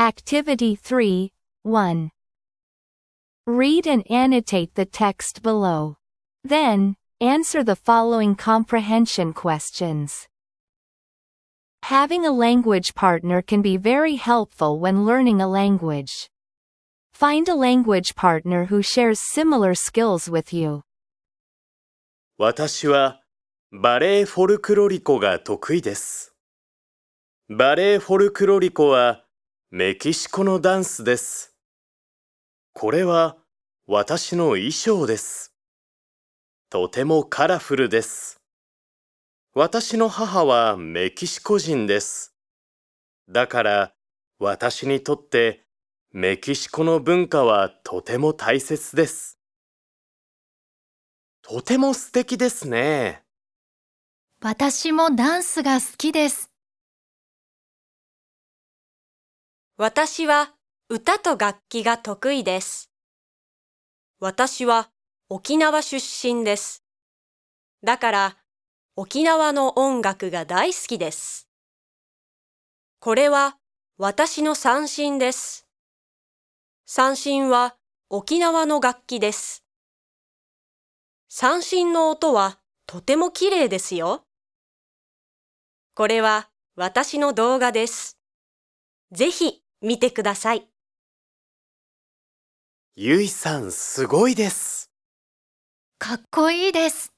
Activity 3, 1. Read and annotate the text below. Then, answer the following comprehension questions. Having a language partner can be very helpful when learning a language. Find a language partner who shares similar skills with you. 私はバレエフォルクロリコが得意です。バレエフォルクロリコはメキシコのダンスです。これは私の衣装です。とてもカラフルです。私の母はメキシコ人です。だから私にとってメキシコの文化はとても大切です。とても素敵ですね。 私もダンスが好きです。 私は歌と楽器が得意です。私は沖縄出身です。だから沖縄の音楽が大好きです。これは私の三線です。三線は沖縄の楽器です。三線の音はとてもきれいですよ。これは私の動画です。ぜひ見てください。 ゆいさんすごいです。 かっこいいです。